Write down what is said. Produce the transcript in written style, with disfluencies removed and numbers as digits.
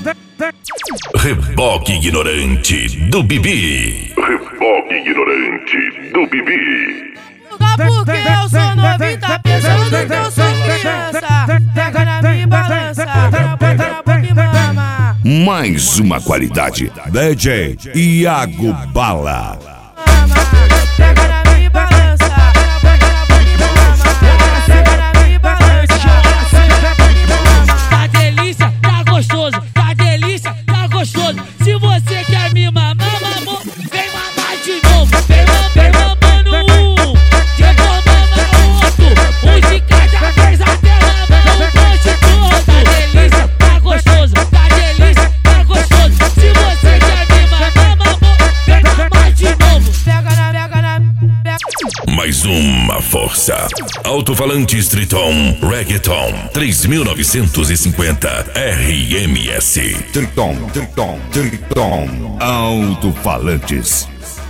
Reboque ignorante do Bibi. Reboque ignorante do Bibi. Porque eu sou novinho, tá pensando que eu sou criança. Pega na minha balança, pega que mama. Mais uma qualidade. DJ Iago Bala. Pega na minha balança, pega na minha balança. Tá delícia, tá gostoso, tá delícia, tá gostoso. Se você quer me mamar, mamou, vem mamar de novo. Vem mamando um, depois mama outro. Um de cada vez até mamar o monte todo. Tá delícia, tá gostoso, tá delícia, tá gostoso. Se você quer me mamar, mamou, vem mamar de novo. Pega na. Mais uma força. Alto-falante Triton Reggaeton 3950 RMS. Triton. Alto-falantes.